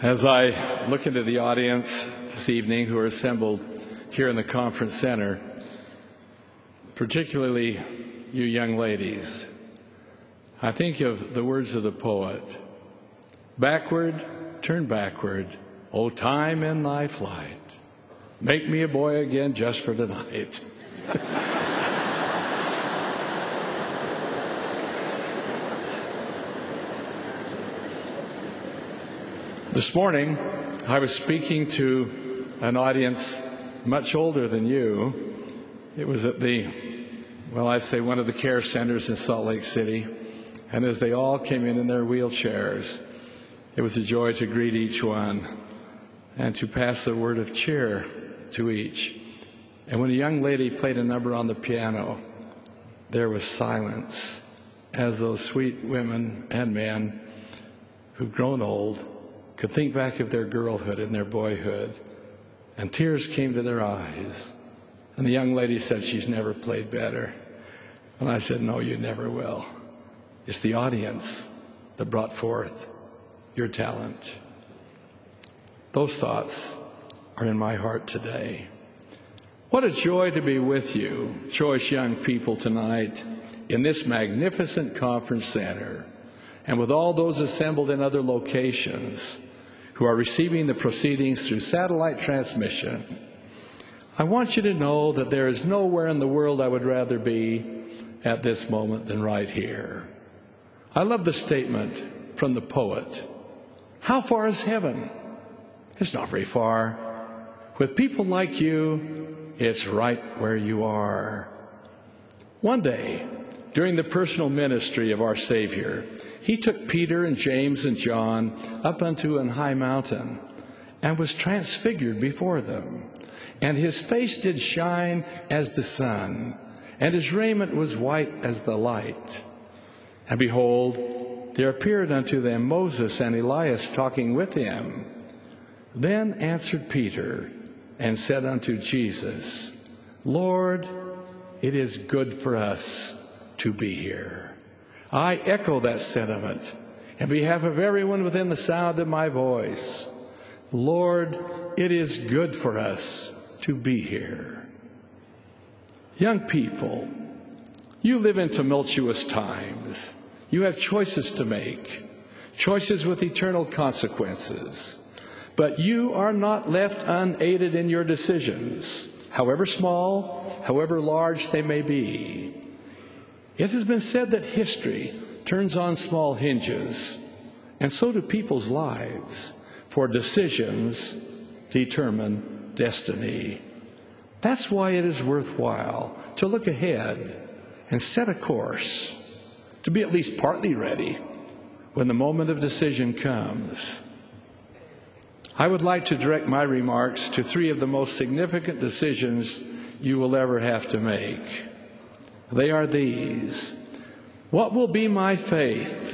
As I look into the audience this evening who are assembled here in the conference center, particularly you young ladies, I think of the words of the poet, "Backward, turn backward, O time in thy flight. Make me a boy again just for tonight." This morning, I was speaking to an audience much older than you. It was at I'd say one of the care centers in Salt Lake City. And as they all came in their wheelchairs, it was a joy to greet each one and to pass the word of cheer to each. And when a young lady played a number on the piano, there was silence as those sweet women and men who'd grown old could think back of their girlhood and their boyhood, and tears came to their eyes. And the young lady said, "She's never played better." And I said, "No, you never will. It's the audience that brought forth your talent." Those thoughts are in my heart today. What a joy to be with you, choice young people, tonight in this magnificent conference center, and with all those assembled in other locations who are receiving the proceedings through satellite transmission. I want you to know that there is nowhere in the world I would rather be at this moment than right here. I love the statement from the poet, "How far is heaven?" It's not very far. With people like you, it's right where you are. One day, during the personal ministry of our Savior, he took Peter and James and John up unto an high mountain and was transfigured before them. And his face did shine as the sun, and his raiment was white as the light. And behold, there appeared unto them Moses and Elias talking with him. Then answered Peter and said unto Jesus, "Lord, it is good for us to be here." I echo that sentiment on behalf of everyone within the sound of my voice. Lord, it is good for us to be here. Young people, you live in tumultuous times. You have choices to make, choices with eternal consequences. But you are not left unaided in your decisions, however small, however large they may be. It has been said that history turns on small hinges, and so do people's lives, for decisions determine destiny. That's why it is worthwhile to look ahead and set a course, to be at least partly ready when the moment of decision comes. I would like to direct my remarks to three of the most significant decisions you will ever have to make. They are these. What will be my faith?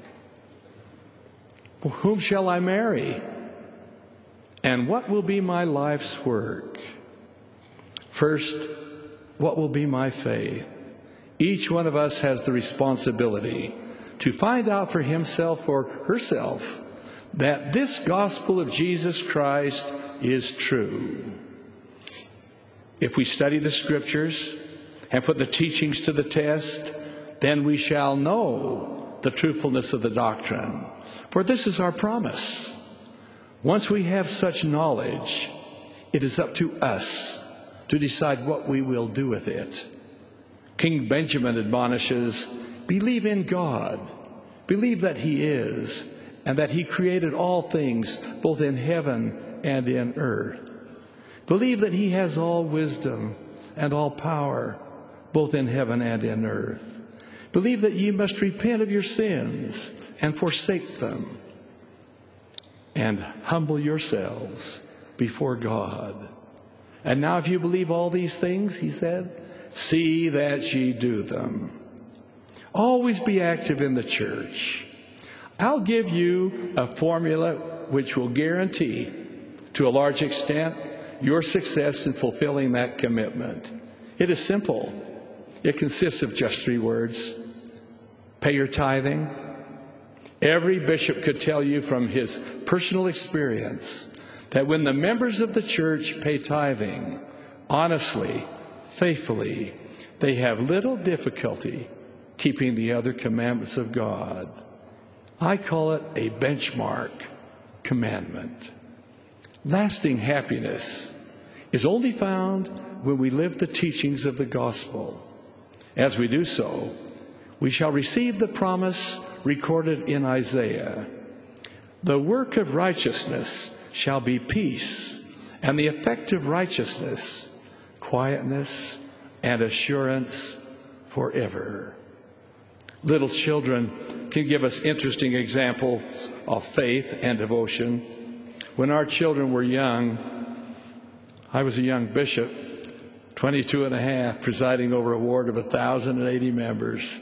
Whom shall I marry? And what will be my life's work? First, what will be my faith? Each one of us has the responsibility to find out for himself or herself that this gospel of Jesus Christ is true. If we study the scriptures and put the teachings to the test, then we shall know the truthfulness of the doctrine. For this is our promise. Once we have such knowledge, it is up to us to decide what we will do with it. King Benjamin admonishes, believe in God, believe that he is, and that he created all things, both in heaven and in earth. Believe that he has all wisdom and all power, both in heaven and in earth. Believe that ye must repent of your sins and forsake them, and humble yourselves before God. And now if you believe all these things, he said, see that ye do them. Always be active in the church. I'll give you a formula which will guarantee, to a large extent, your success in fulfilling that commitment. It is simple. It consists of just three words. Pay your tithing, Every bishop could tell you from his personal experience that when the members of the church pay tithing honestly, faithfully, they have little difficulty keeping the other commandments of God. I call it a benchmark commandment. Lasting happiness is only found when we live the teachings of the gospel. As we do so, we shall receive the promise recorded in Isaiah. The work of righteousness shall be peace, and the effect of righteousness, quietness and assurance forever. Little children can give us interesting examples of faith and devotion. When our children were young, I was a young bishop, 22 and a half, presiding over a ward of 1,080 members,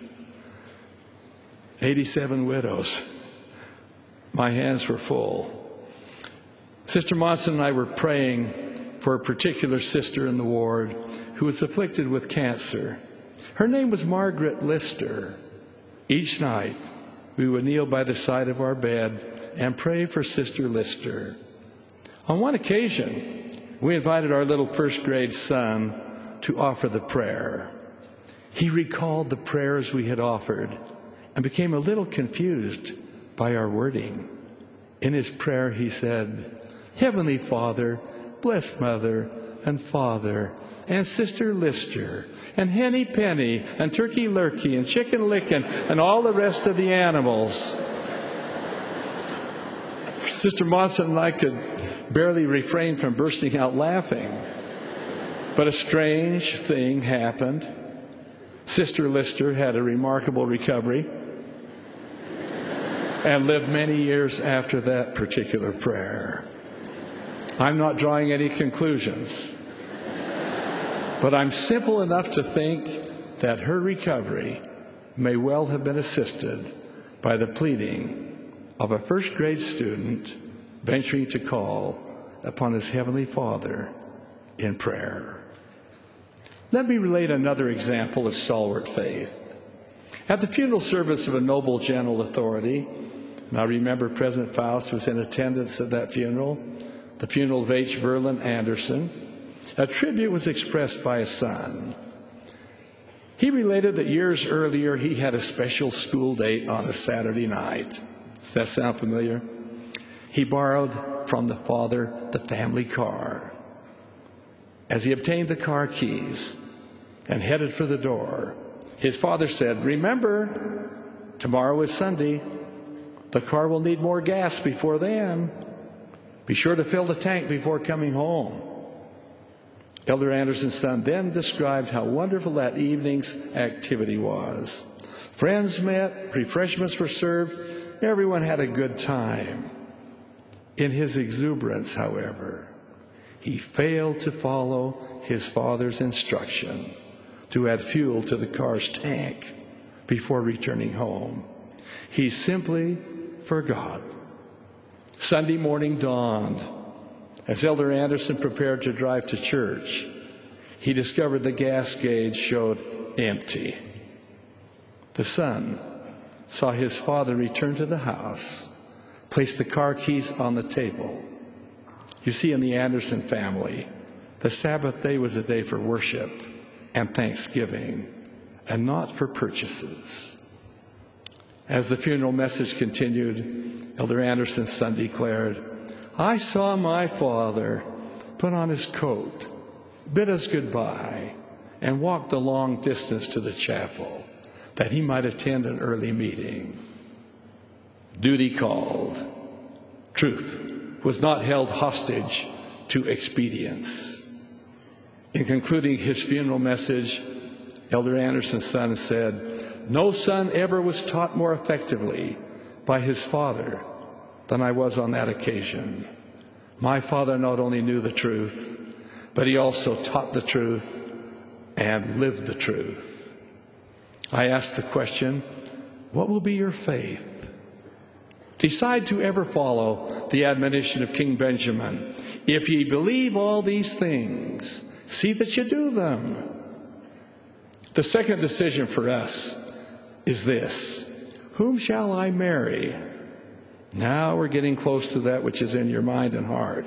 87 widows. My hands were full. Sister Monson and I were praying for a particular sister in the ward who was afflicted with cancer. Her name was Margaret Lister. Each night, we would kneel by the side of our bed and pray for Sister Lister. On one occasion, we invited our little first-grade son to offer the prayer. He recalled the prayers we had offered and became a little confused by our wording. In his prayer, he said, "Heavenly Father, bless Mother and Father and Sister Lister and Henny Penny and Turkey Lurkey and Chicken Licken and all the rest of the animals." Sister Monson and I could barely refrain from bursting out laughing. But a strange thing happened. Sister Lister had a remarkable recovery and lived many years after that particular prayer. I'm not drawing any conclusions, but I'm simple enough to think that her recovery may well have been assisted by the pleading of a first-grade student venturing to call upon his Heavenly Father in prayer. Let me relate another example of stalwart faith. At the funeral service of a noble general authority, and I remember President Faust was in attendance at that funeral, the funeral of H. Verlin Anderson, a tribute was expressed by a son. He related that years earlier he had a special school date on a Saturday night. Does that sound familiar? He borrowed from the father the family car. As he obtained the car keys and headed for the door, his father said, "Remember, tomorrow is Sunday. The car will need more gas before then. Be sure to fill the tank before coming home." Elder Anderson's son then described how wonderful that evening's activity was. Friends met, refreshments were served, everyone had a good time. In his exuberance, however, he failed to follow his father's instruction to add fuel to the car's tank before returning home. He simply forgot. Sunday morning dawned. As Elder Anderson prepared to drive to church, he discovered the gas gauge showed empty. The son saw his father return to the house, place the car keys on the table. You see, in the Anderson family, the Sabbath day was a day for worship and thanksgiving, and not for purchases. As the funeral message continued, Elder Anderson's son declared, "I saw my father put on his coat, bid us goodbye, and walked a long distance to the chapel that he might attend an early meeting. Duty called. Truth was not held hostage to expedience." In concluding his funeral message, Elder Anderson's son said, "No son ever was taught more effectively by his father than I was on that occasion. My father not only knew the truth, but he also taught the truth and lived the truth." I asked the question, what will be your faith? Decide to ever follow the admonition of King Benjamin. "If ye believe all these things, see that you do them." The second decision for us is this: whom shall I marry? Now we're getting close to that which is in your mind and heart.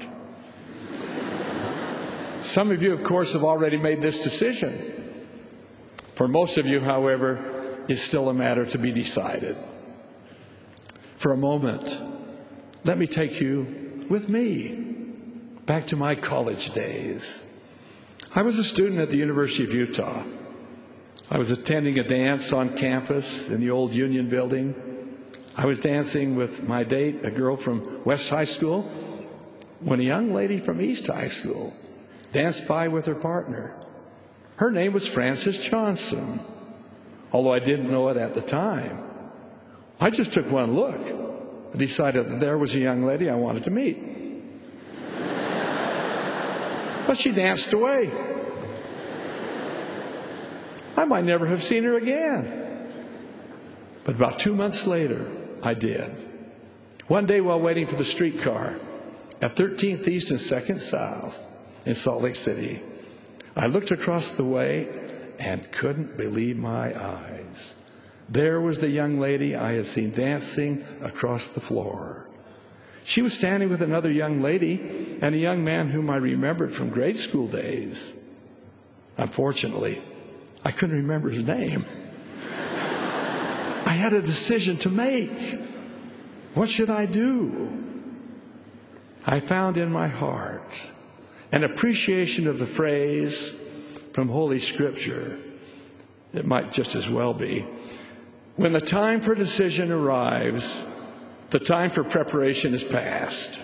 Some of you, of course, have already made this decision. For most of you, however, it's still a matter to be decided. For a moment, let me take you with me back to my college days. I was a student at the University of Utah. I was attending a dance on campus in the old Union Building. I was dancing with my date, a girl from West High School, when a young lady from East High School danced by with her partner. Her name was Frances Johnson, although I didn't know it at the time. I just took one look and decided that there was a young lady I wanted to meet. But she danced away. I might never have seen her again. But about 2 months later, I did. One day while waiting for the streetcar at 13th East and 2nd South in Salt Lake City, I looked across the way and couldn't believe my eyes. There was the young lady I had seen dancing across the floor. She was standing with another young lady and a young man whom I remembered from grade school days. Unfortunately, I couldn't remember his name. I had a decision to make. What should I do? I found in my heart an appreciation of the phrase from Holy Scripture. It might just as well be, when the time for decision arrives, the time for preparation is past.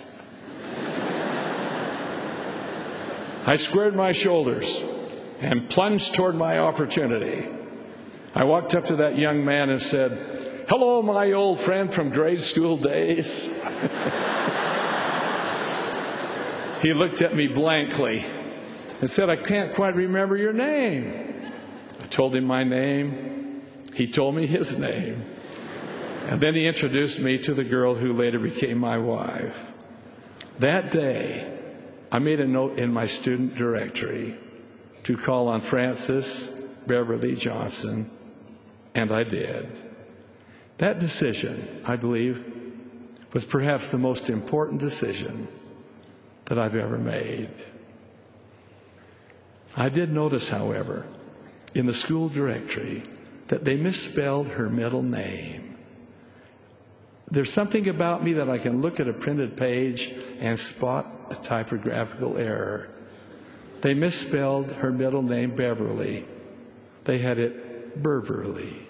I squared my shoulders and plunged toward my opportunity. I walked up to that young man and said, "Hello, my old friend from grade school days." He looked at me blankly and said, "I can't quite remember your name." I told him my name. He told me his name. And then he introduced me to the girl who later became my wife. That day, I made a note in my student directory to call on Frances Beverly Johnson, and I did. That decision, I believe, was perhaps the most important decision that I've ever made. I did notice, however, in the school directory that they misspelled her middle name. There's something about me that I can look at a printed page and spot a typographical error. They misspelled her middle name Beverly. They had it Beverly.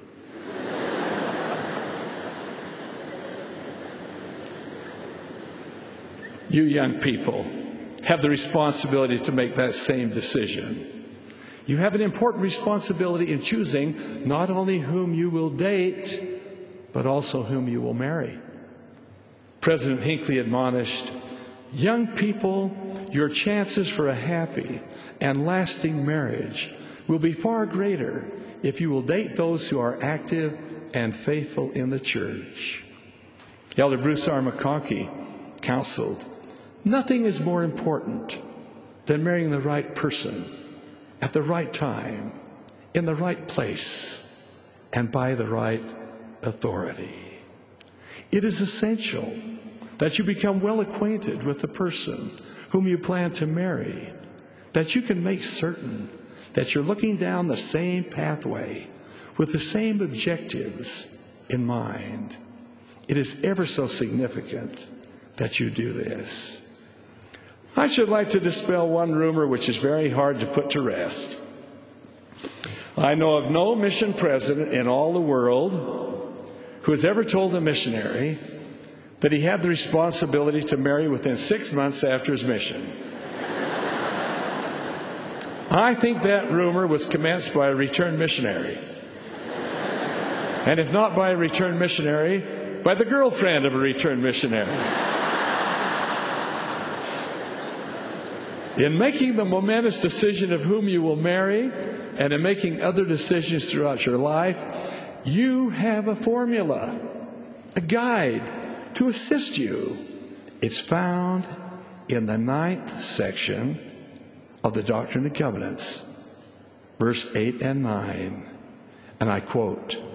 You young people have the responsibility to make that same decision. You have an important responsibility in choosing not only whom you will date, but also whom you will marry. President Hinckley admonished, "Young people, your chances for a happy and lasting marriage will be far greater if you will date those who are active and faithful in the church." Elder Bruce R. McConkie counseled, "Nothing is more important than marrying the right person at the right time, in the right place, and by the right authority." It is essential that you become well acquainted with the person whom you plan to marry, that you can make certain that you're looking down the same pathway with the same objectives in mind. It is ever so significant that you do this. I should like to dispel one rumor which is very hard to put to rest. I know of no mission president in all the world who has ever told a missionary that he had the responsibility to marry within 6 months after his mission. I think that rumor was commenced by a returned missionary. And if not by a returned missionary, by the girlfriend of a returned missionary. In making the momentous decision of whom you will marry, and in making other decisions throughout your life, you have a formula, a guide to assist you. It's found in the 9th section of the Doctrine and Covenants, verse 8 and 9. And I quote,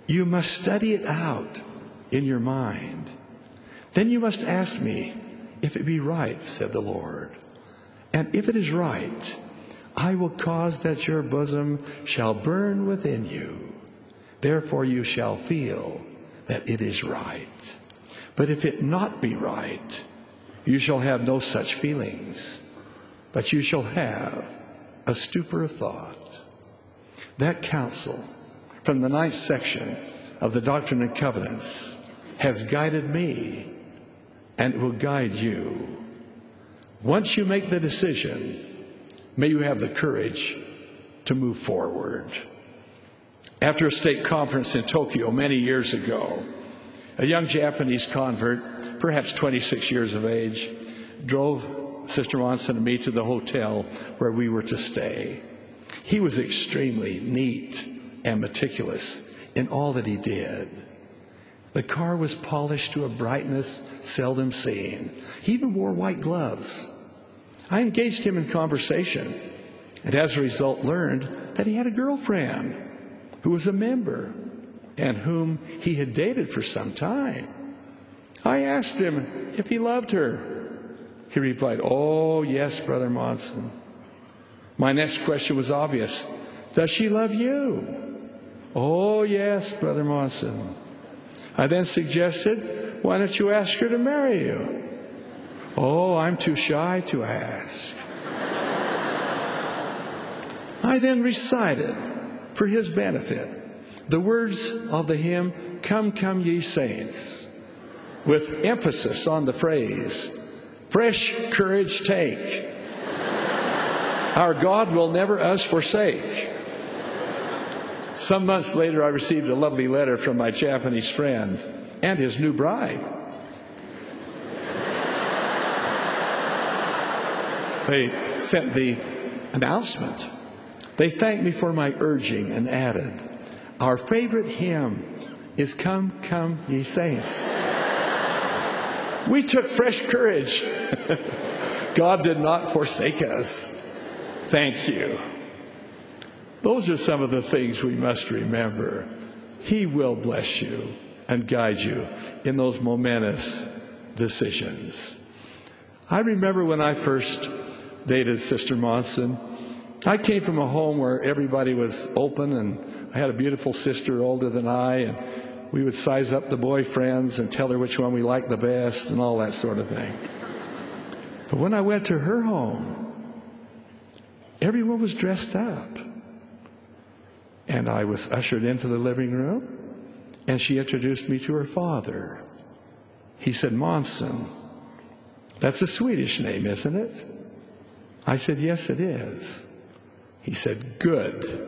You must study it out in your mind. Then you must ask me if it be right, said the Lord. And if it is right, I will cause that your bosom shall burn within you. Therefore you shall feel that it is right. But if it not be right, you shall have no such feelings, but you shall have a stupor of thought. That counsel from the 9th section of the Doctrine and Covenants has guided me, and it will guide you. Once you make the decision, may you have the courage to move forward. After a state conference in Tokyo many years ago, a young Japanese convert, perhaps 26 years of age, drove Sister Monson and me to the hotel where we were to stay. He was extremely neat and meticulous in all that he did. The car was polished to a brightness seldom seen. He even wore white gloves. I engaged him in conversation, and as a result learned that he had a girlfriend who was a member and whom he had dated for some time. I asked him if he loved her. He replied, "Oh, yes, Brother Monson." My next question was obvious. "Does she love you?" "Oh, yes, Brother Monson." I then suggested, "Why don't you ask her to marry you?" "Oh, I'm too shy to ask." I then recited, for his benefit, the words of the hymn, "Come, Come, Ye Saints," with emphasis on the phrase, "Fresh courage take. Our God will never us forsake." Some months later, I received a lovely letter from my Japanese friend and his new bride. They sent the announcement. They thanked me for my urging and added, "Our favorite hymn is 'Come, Come, Ye Saints.'" We took fresh courage. God did not forsake us. Thank you. Those are some of the things we must remember. He will bless you and guide you in those momentous decisions. I remember when I first dated Sister Monson, I came from a home where everybody was open, and I had a beautiful sister older than I, and we would size up the boyfriends and tell her which one we liked the best and all that sort of thing. But when I went to her home, everyone was dressed up. And I was ushered into the living room, and she introduced me to her father. He said, "Monson, that's a Swedish name, isn't it?" I said, "Yes, it is." He said, "Good."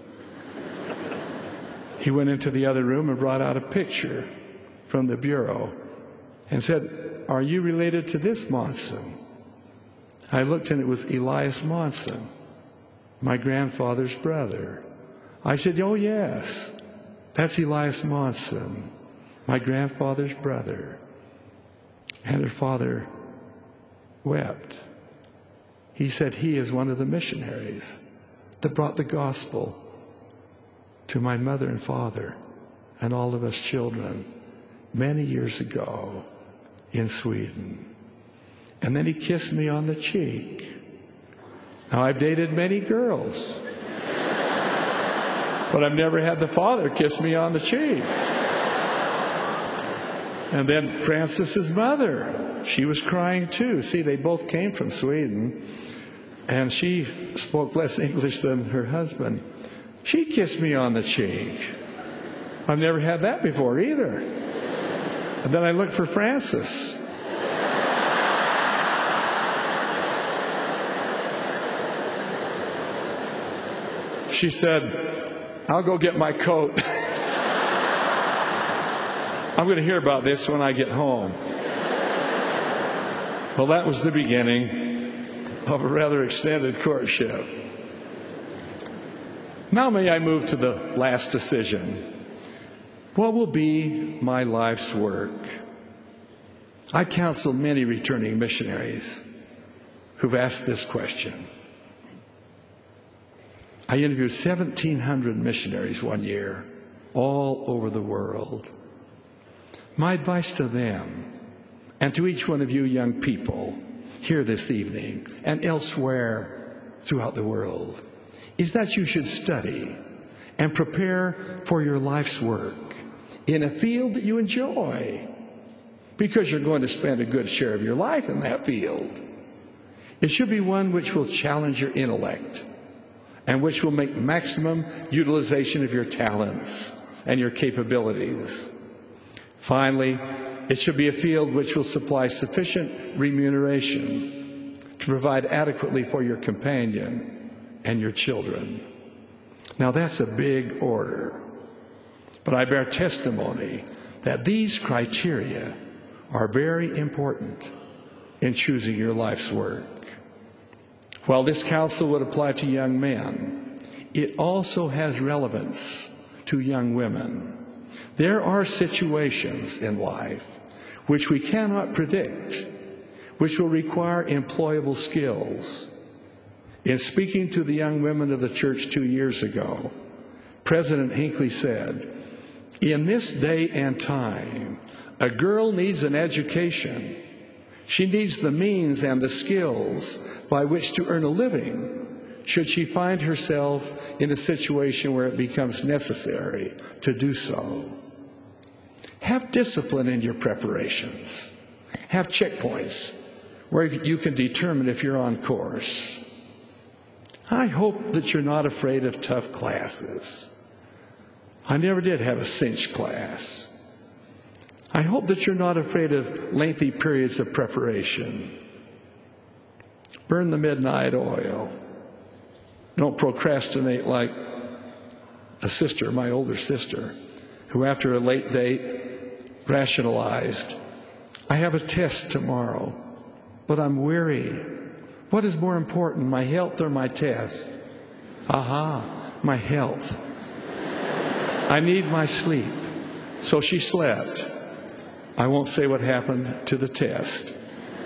He went into the other room and brought out a picture from the bureau and said, "Are you related to this Monson?" I looked, and it was Elias Monson, my grandfather's brother. I said, "Oh, yes, that's Elias Monson, my grandfather's brother." And her father wept. He said he is one of the missionaries that brought the gospel to my mother and father and all of us children many years ago in Sweden. And then he kissed me on the cheek. Now, I've dated many girls, but I've never had the father kiss me on the cheek. And then Francis's mother, she was crying too. See, they both came from Sweden, and she spoke less English than her husband. She kissed me on the cheek. I've never had that before either. And then I looked for Francis. She said, "I'll go get my coat. I'm going to hear about this when I get home." Well, that was the beginning of a rather extended courtship. Now may I move to the last decision. What will be my life's work? I counsel many returning missionaries who've asked this question. I interviewed 1,700 missionaries one year all over the world. My advice to them and to each one of you young people here this evening and elsewhere throughout the world is that you should study and prepare for your life's work in a field that you enjoy, because you're going to spend a good share of your life in that field. It should be one which will challenge your intellect and which will make maximum utilization of your talents and your capabilities. Finally, it should be a field which will supply sufficient remuneration to provide adequately for your companion and your children. Now, that's a big order, but I bear testimony that these criteria are very important in choosing your life's work. While this counsel would apply to young men, it also has relevance to young women. There are situations in life which we cannot predict, which will require employable skills. In speaking to the young women of the church 2 years ago, President Hinckley said, "In this day and time, a girl needs an education. She needs the means and the skills by which to earn a living should she find herself in a situation where it becomes necessary to do so." Have discipline in your preparations. Have checkpoints where you can determine if you're on course. I hope that you're not afraid of tough classes. I never did have a cinch class. I hope that you're not afraid of lengthy periods of preparation. Burn the midnight oil. Don't procrastinate like a sister, my older sister, who after a late date rationalized, "I have a test tomorrow, but I'm weary. What is more important, my health or my test?" Aha, my health. I need my sleep. So she slept. I won't say what happened to the test.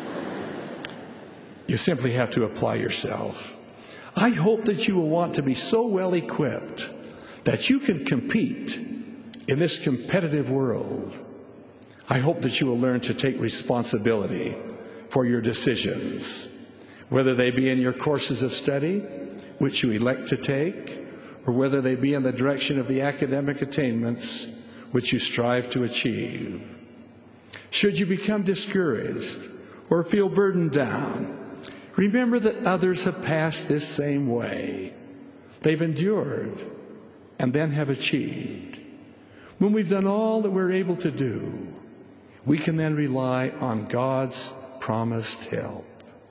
You simply have to apply yourself. I hope that you will want to be so well equipped that you can compete in this competitive world. I hope that you will learn to take responsibility for your decisions, whether they be in your courses of study, which you elect to take, or whether they be in the direction of the academic attainments which you strive to achieve. Should you become discouraged or feel burdened down, remember that others have passed this same way. They've endured and then have achieved. When we've done all that we're able to do, we can then rely on God's promised help.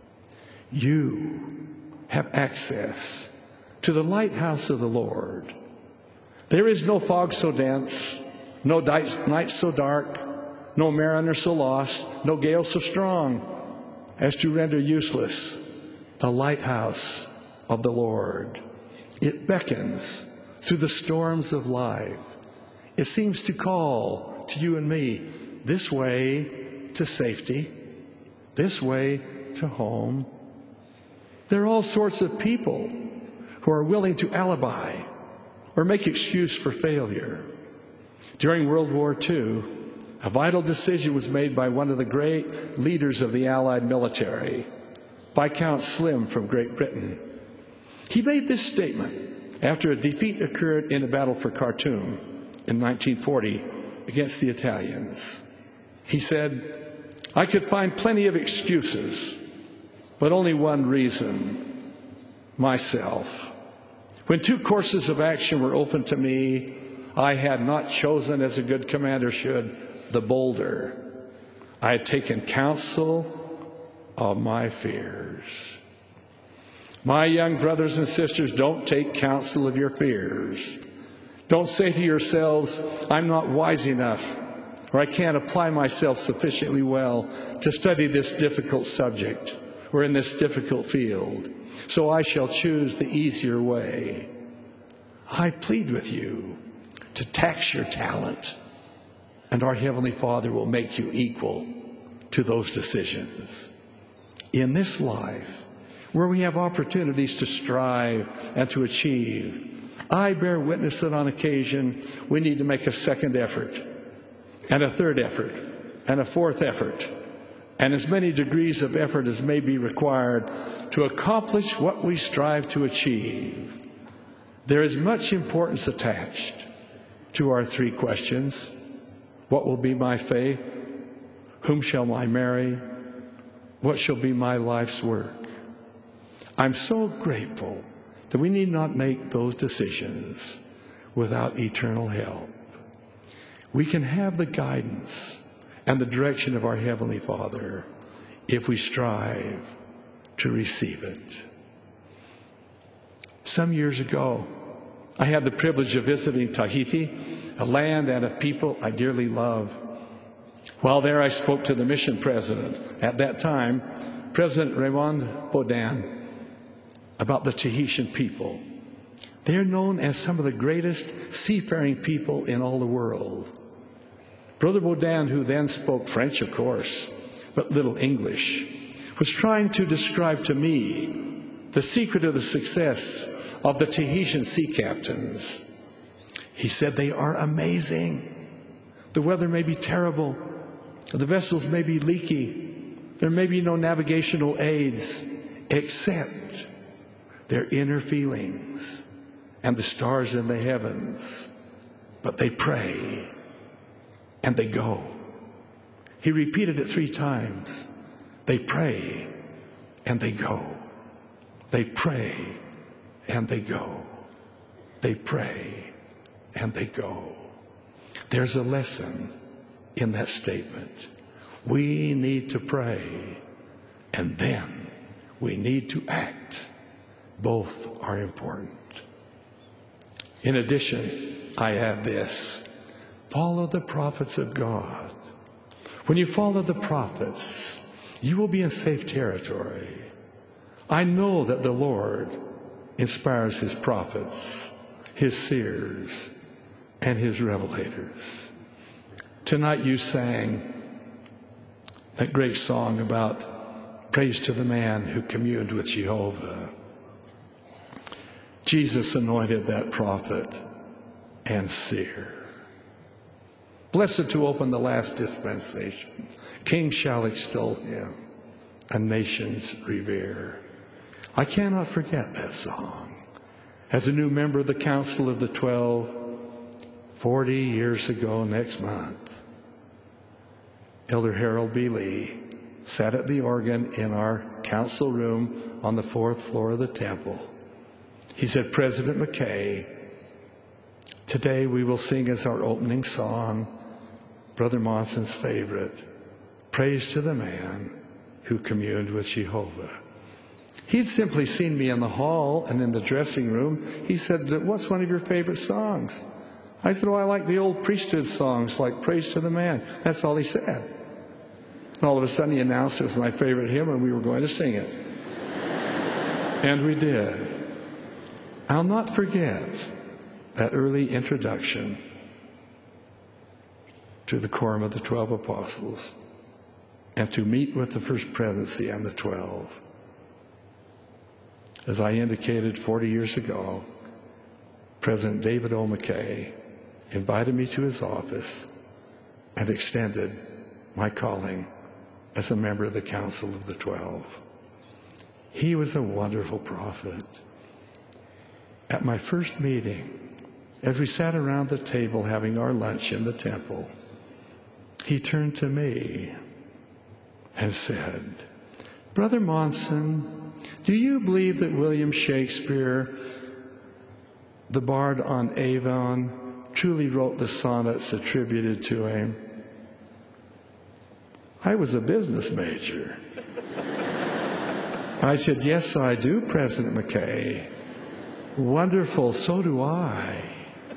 You have access to the lighthouse of the Lord. There is no fog so dense, no night so dark, no mariner so lost, no gale so strong as to render useless the lighthouse of the Lord. It beckons through the storms of life. It seems to call to you and me, this way to safety, this way to home. There are all sorts of people who are willing to alibi or make excuse for failure. During World War II, a vital decision was made by one of the great leaders of the Allied military, Viscount Slim from Great Britain. He made this statement after a defeat occurred in the battle for Khartoum in 1940 against the Italians. He said, "I could find plenty of excuses, but only one reason: myself. When 2 courses of action were open to me, I had not chosen, as a good commander should, the bolder. I had taken counsel of my fears." My young brothers and sisters, don't take counsel of your fears. Don't say to yourselves, "I'm not wise enough," or "I can't apply myself sufficiently well to study this difficult subject or in this difficult field, so I shall choose the easier way." I plead with you to tax your talent, and our Heavenly Father will make you equal to those decisions. In this life, where we have opportunities to strive and to achieve, I bear witness that on occasion we need to make a second effort, and a third effort, and a fourth effort, and as many degrees of effort as may be required to accomplish what we strive to achieve. There is much importance attached to our three questions. What will be my faith? Whom shall I marry? What shall be my life's work? I'm so grateful that we need not make those decisions without eternal help. We can have the guidance and the direction of our Heavenly Father if we strive to receive it. Some years ago, I had the privilege of visiting Tahiti, a land and a people I dearly love. While there, I spoke to the mission president at that time, President Raymond Baudin, about the Tahitian people. They are known as some of the greatest seafaring people in all the world. Brother Baudin, who then spoke French, of course, but little English, was trying to describe to me the secret of the success of the Tahitian sea captains. He said they are amazing. The weather may be terrible. The vessels may be leaky. There may be no navigational aids except their inner feelings and the stars in the heavens. But they pray and they go. He repeated it 3 times. They pray and they go. They pray and they go. They pray and they go. There's a lesson in that statement. We need to pray and then we need to act. Both are important. In addition, I add this: follow the prophets of God. When you follow the prophets, you will be in safe territory. I know that the Lord inspires his prophets, his seers, and his revelators. Tonight you sang that great song about praise to the man who communed with Jehovah. Jesus anointed that prophet and seer. Blessed to open the last dispensation. Kings shall extol him, and nations revere. I cannot forget that song. As a new member of the Council of the 12, 40 years ago next month, Elder Harold B. Lee sat at the organ in our council room on the 4th floor of the temple. He said, President McKay, today we will sing as our opening song, Brother Monson's favorite, Praise to the Man Who Communed with Jehovah. He'd simply seen me in the hall and in the dressing room. He said, what's one of your favorite songs? I said, I like the old priesthood songs like Praise to the Man. That's all he said. And all of a sudden he announced it was my favorite hymn and we were going to sing it. And we did. I'll not forget that early introduction to the quorum of the 12 apostles and to meet with the First Presidency and the 12. As I indicated 40 years ago, President David O. McKay invited me to his office and extended my calling as a member of the Council of the 12. He was a wonderful prophet. At my first meeting, as we sat around the table having our lunch in the temple, he turned to me and said, Brother Monson, do you believe that William Shakespeare, the bard on Avon, truly wrote the sonnets attributed to him? I was a business major. I said, yes, I do, President McKay. Wonderful, so do I.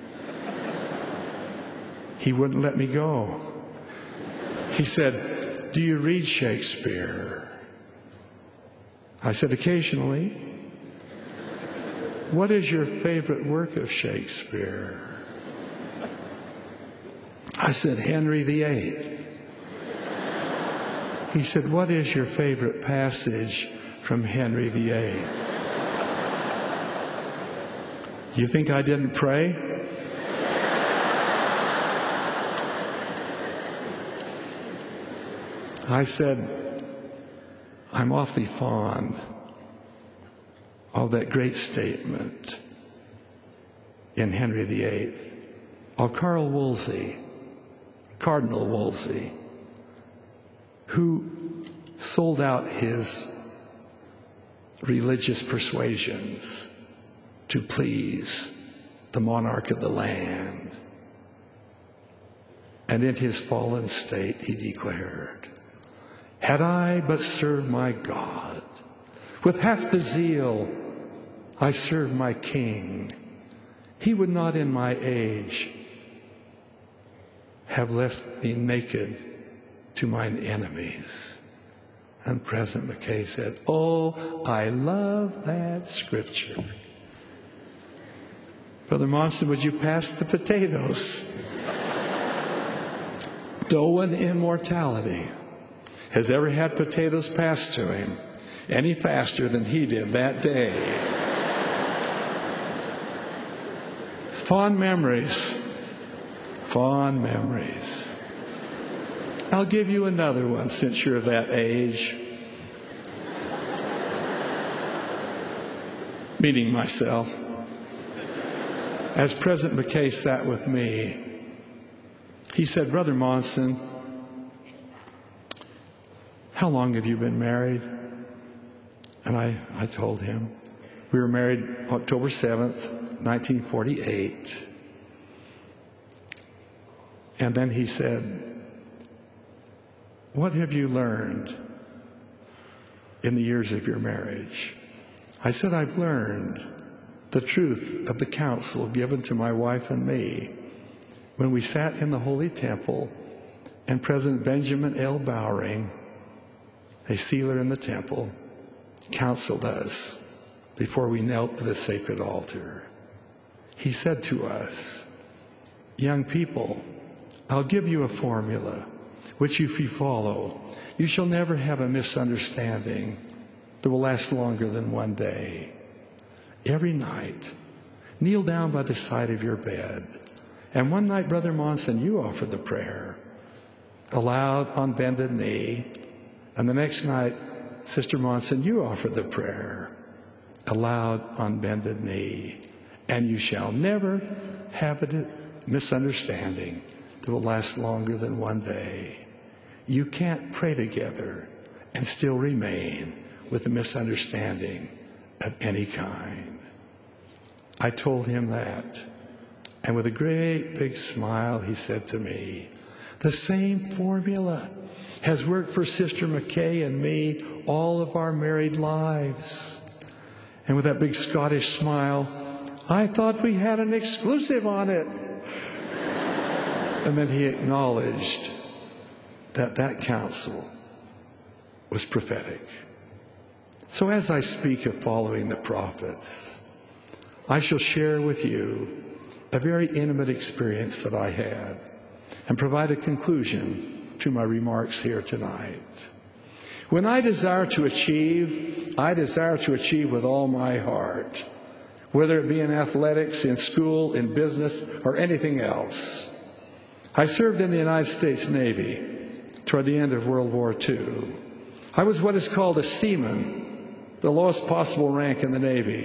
He wouldn't let me go. He said, do you read Shakespeare? I said, occasionally. What is your favorite work of Shakespeare? I said, Henry VIII. He said, what is your favorite passage from Henry VIII? You think I didn't pray? I said, I'm awfully fond of that great statement in Henry VIII of Carl Wolsey, Cardinal Wolsey, who sold out his religious persuasions to please the monarch of the land. And in his fallen state, he declared, had I but served my God, with half the zeal I served my King, he would not in my age have left me naked to mine enemies. And President McKay said, oh, I love that scripture. Brother Monson, would you pass the potatoes? No one in mortality has ever had potatoes passed to him any faster than he did that day. Fond memories. Fond memories. I'll give you another one since you're of that age. Meeting myself. As President McKay sat with me, he said, Brother Monson, how long have you been married? And I told him. We were married October 7th, 1948. And then he said, what have you learned in the years of your marriage? I said, I've learned the truth of the counsel given to my wife and me when we sat in the Holy Temple and President Benjamin L. Bowring, a sealer in the temple, counseled us before we knelt at the sacred altar. He said to us, young people, I'll give you a formula, which if you follow, you shall never have a misunderstanding that will last longer than one day. Every night, kneel down by the side of your bed. And one night, Brother Monson, you offered the prayer aloud on bended knee. And the next night, Sister Monson, you offered the prayer aloud on bended knee. And you shall never have a misunderstanding that will last longer than one day. You can't pray together and still remain with a misunderstanding of any kind. I told him that. And with a great big smile, he said to me, the same formula has worked for Sister McKay and me all of our married lives. And with that big Scottish smile, I thought we had an exclusive on it. And then he acknowledged that that counsel was prophetic. So as I speak of following the prophets, I shall share with you a very intimate experience that I had and provide a conclusion to my remarks here tonight. When I desire to achieve with all my heart, whether it be in athletics, in school, in business, or anything else. I served in the United States Navy toward the end of World War II. I was what is called a seaman, the lowest possible rank in the Navy.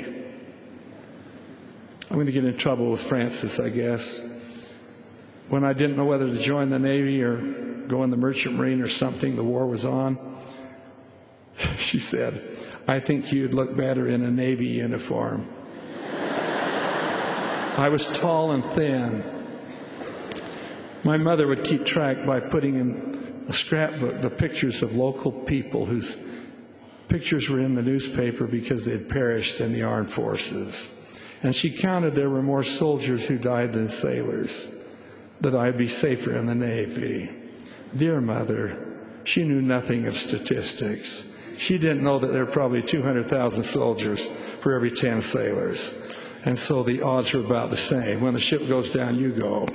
I'm going to get in trouble with Frances, I guess. When I didn't know whether to join the Navy or go in the Merchant Marine or something, the war was on, she said, I think you'd look better in a Navy uniform. I was tall and thin. My mother would keep track by putting in a scrapbook the pictures of local people whose pictures were in the newspaper because they had perished in the armed forces. And she counted there were more soldiers who died than sailors, that I'd be safer in the Navy. Dear mother, she knew nothing of statistics. She didn't know that there were probably 200,000 soldiers for every 10 sailors. And so the odds were about the same. When the ship goes down, you go.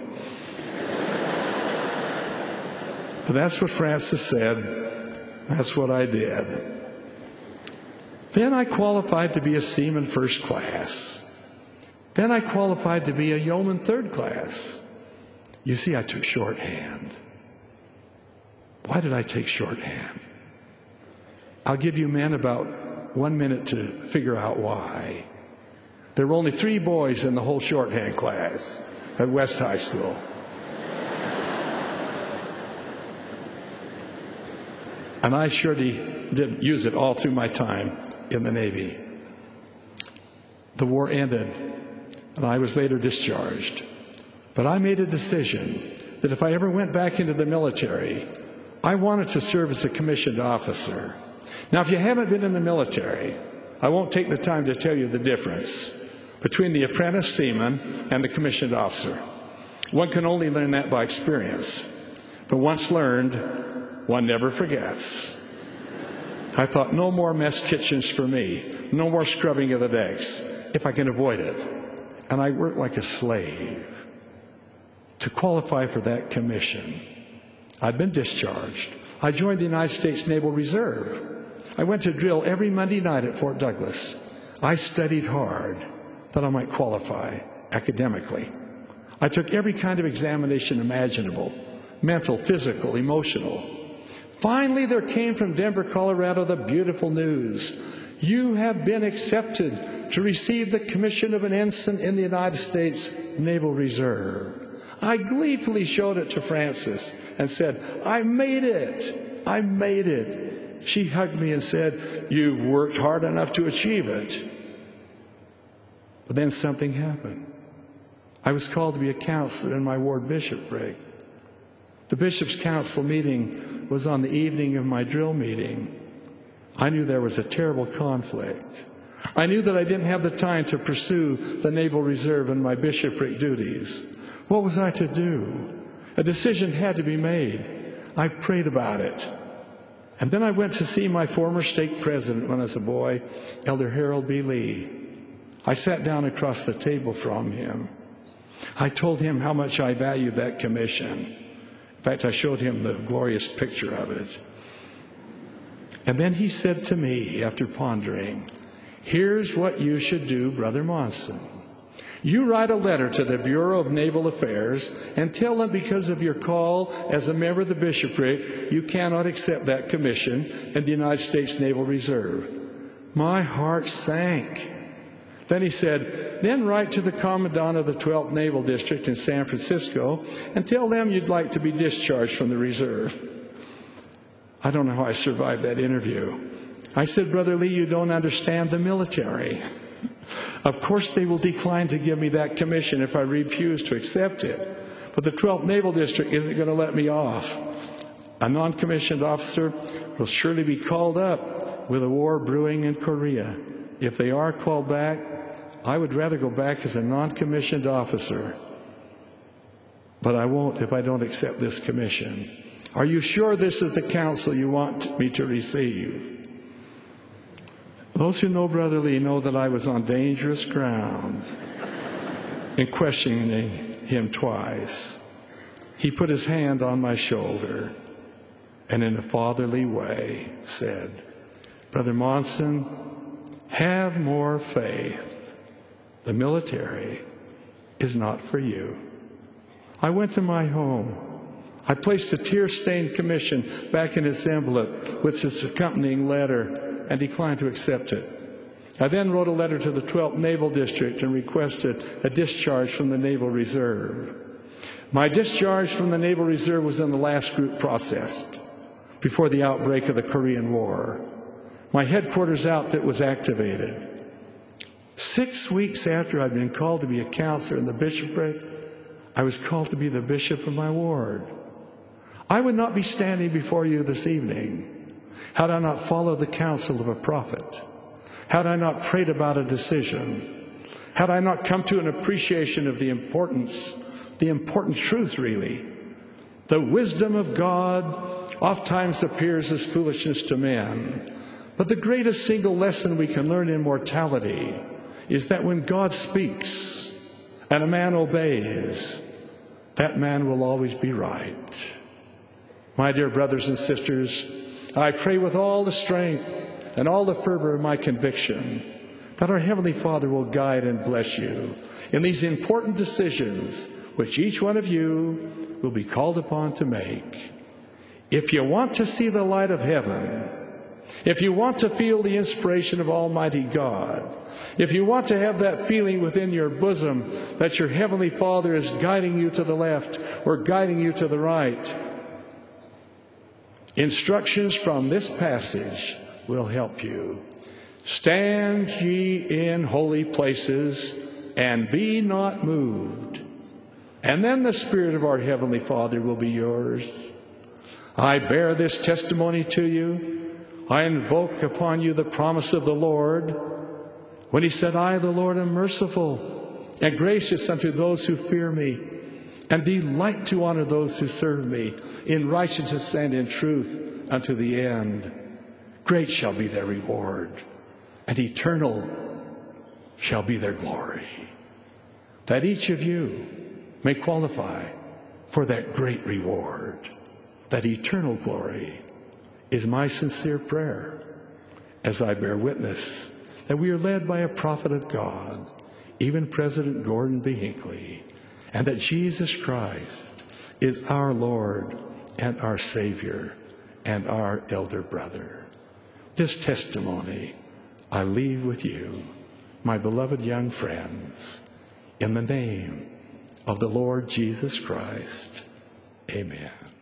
But that's what Frances said. That's what I did. Then I qualified to be a seaman first class. Then I qualified to be a yeoman third class. You see, I took shorthand. Why did I take shorthand? I'll give you men about 1 minute to figure out why. There were only 3 boys in the whole shorthand class at West High School. And I surely didn't use it all through my time in the Navy. The war ended, and I was later discharged. But I made a decision that if I ever went back into the military, I wanted to serve as a commissioned officer. Now, if you haven't been in the military, I won't take the time to tell you the difference between the apprentice seaman and the commissioned officer. One can only learn that by experience. But once learned, one never forgets. I thought, no more mess kitchens for me, no more scrubbing of the decks, if I can avoid it. And I worked like a slave to qualify for that commission. I'd been discharged. I joined the United States Naval Reserve. I went to drill every Monday night at Fort Douglas. I studied hard that I might qualify academically. I took every kind of examination imaginable, mental, physical, emotional. Finally, there came from Denver, Colorado, the beautiful news. You have been accepted to receive the commission of an ensign in the United States Naval Reserve. I gleefully showed it to Frances and said, I made it. I made it. She hugged me and said, you've worked hard enough to achieve it. But then something happened. I was called to be a counselor in my ward bishopric. The bishop's council meeting was on the evening of my drill meeting. I knew there was a terrible conflict. I knew that I didn't have the time to pursue the Naval Reserve and my bishopric duties. What was I to do? A decision had to be made. I prayed about it. And then I went to see my former stake president when I was a boy, Elder Harold B. Lee. I sat down across the table from him. I told him how much I valued that commission. In fact, I showed him the glorious picture of it. And then he said to me, after pondering, here's what you should do, Brother Monson. You write a letter to the Bureau of Naval Affairs and tell them because of your call as a member of the bishopric, you cannot accept that commission in the United States Naval Reserve. My heart sank. Then he said, then write to the commandant of the 12th Naval District in San Francisco and tell them you'd like to be discharged from the reserve. I don't know how I survived that interview. I said, Brother Lee, you don't understand the military. Of course they will decline to give me that commission if I refuse to accept it. But the 12th Naval District isn't going to let me off. A non-commissioned officer will surely be called up with a war brewing in Korea. If they are called back, I would rather go back as a non-commissioned officer. But I won't if I don't accept this commission. Are you sure this is the counsel you want me to receive? Those who know Brother Lee know that I was on dangerous ground in questioning him twice. He put his hand on my shoulder and in a fatherly way said, Brother Monson, have more faith. The military is not for you. I went to my home. I placed a tear-stained commission back in its envelope with its accompanying letter and declined to accept it. I then wrote a letter to the 12th Naval District and requested a discharge from the Naval Reserve. My discharge from the Naval Reserve was in the last group processed before the outbreak of the Korean War. My headquarters outfit was activated. 6 weeks after I'd been called to be a counselor in the bishopric, I was called to be the bishop of my ward. I would not be standing before you this evening had I not followed the counsel of a prophet, had I not prayed about a decision, had I not come to an appreciation of the important truth, really. The wisdom of God oftentimes appears as foolishness to men, but the greatest single lesson we can learn in mortality is that when God speaks and a man obeys, that man will always be right. My dear brothers and sisters, I pray with all the strength and all the fervor of my conviction that our Heavenly Father will guide and bless you in these important decisions which each one of you will be called upon to make. If you want to see the light of heaven, if you want to feel the inspiration of Almighty God, if you want to have that feeling within your bosom that your Heavenly Father is guiding you to the left or guiding you to the right, instructions from this passage will help you. Stand ye in holy places and be not moved. And then the Spirit of our Heavenly Father will be yours. I bear this testimony to you. I invoke upon you the promise of the Lord when he said, I, the Lord, am merciful and gracious unto those who fear me, and delight to honor those who serve me in righteousness and in truth unto the end. Great shall be their reward, and eternal shall be their glory. That each of you may qualify for that great reward, that eternal glory, is my sincere prayer as I bear witness that we are led by a prophet of God, even President Gordon B. Hinckley, and that Jesus Christ is our Lord and our Savior and our elder brother. This testimony I leave with you, my beloved young friends, in the name of the Lord Jesus Christ. Amen.